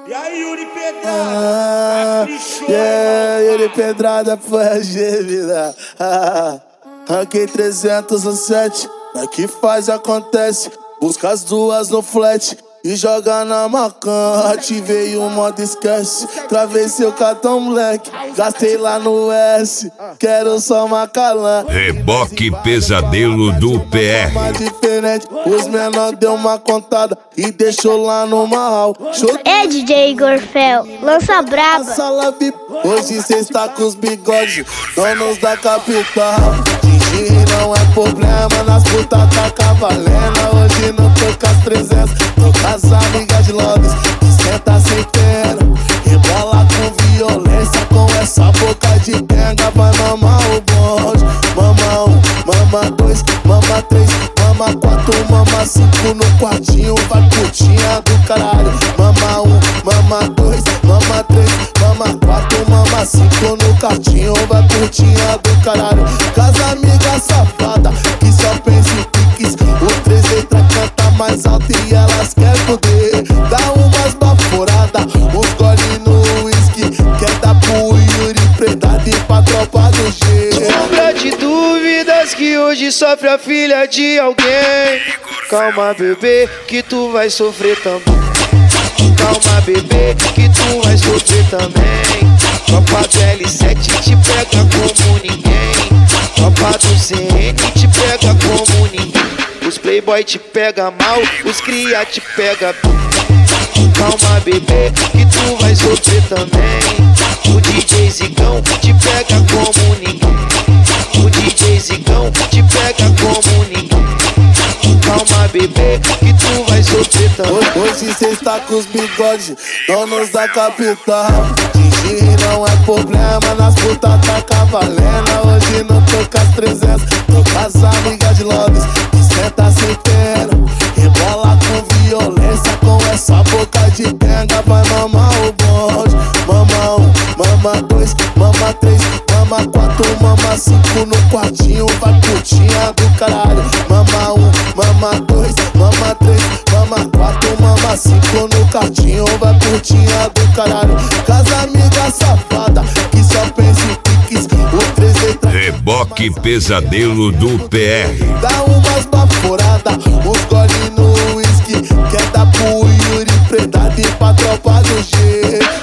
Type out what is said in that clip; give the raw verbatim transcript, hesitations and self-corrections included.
E aí, Yuri Pedrada? Ah, yeah, Yuri Pedrada foi a gêmea. Ah, ranquei trezentos e sete, aqui faz acontece. Busca as duas no flat e joga na macan. Ativei o modo esquece, travei seu cartão moleque. Gastei lá no S, quero só Macalã. Reboque Pesadelo do P R. Diferente, os menor deu uma contada e deixou lá no marral. É D J Igor Fel, lança braba. Sala V I P, hoje cê está com os bigodes, donos da capital. Dirigir não é problema, nas putas tá cavalendo. Hoje não tô com as trezentas, tô com as amigas de Londres, que senta sem pena, rebola com violência, com essa boca de benga. Vai mamar o bonde, mama um, mama dois, mama três, mama quatro, mama cinco no quartinho. Vai putinha do caralho, mama um, mama dois, mama três, mama quatro, mama cinco no quartinho. Vai putinha do caralho, casa amiga safada, que só pensa em piques. O três letras canta mais alto e elas querem poder. Dá umas baforadas, uns gole no whisky, quer dar pro Yuri Pedrada e pra tropa do G. Sombra de dúvidas que hoje sofre a filha de alguém. Calma, bebê, que tu vai sofrer também. Calma, bebê, que tu vai sofrer também. Tropa do L sete te pega como ninguém. Tropa do C N te pega como ninguém. Os playboy te pega mal, os cria te pega bem. Calma, bebê, que tu vai sofrer também. O D J Zigão te pega como ninguém. O D J Zigão te pega como ninguém. Calma, bebê, que tu vai sofrer também. Hoje cê está com os bigodes, donos da capital. Dirigir não é problema, nas putas tá cavalendo. Hoje não tô com as trezentas, tô com as amigas de Londres, que senta sem pena, rebola com violência, com essa boca de benga. Vai mamar o bonde, mama um, mama dois, mama três, mama quatro, mama cinco no quartinho. Vai putinha do caralho, mama um, mama dois, mama três, mama quatro, mama cinco no quartinho. Vai putinha do caralho, casa amiga safada, que só pensa em piques. O três letras Reboque Pesadelo do P R. dá umas baforadas, uns gole no whisky, quer dar pro Yuri Pedrada e pra tropa do G.